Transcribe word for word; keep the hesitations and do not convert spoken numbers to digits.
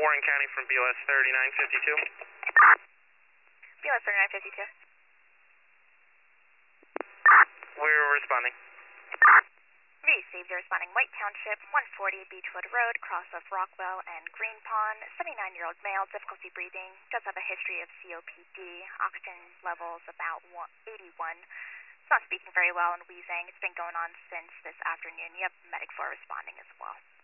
Warren County from B L S thirty-nine fifty-two. B L S thirty-nine fifty-two. We're responding. Received, you're responding. White Township, one forty Beechwood Road, cross of Rockwell and Green Pond. seventy-nine-year-old male, difficulty breathing, does have a history of C O P D. Oxygen levels about eighty-one. He's not speaking very well and wheezing. It's been going on since this afternoon. You have medic four responding as well.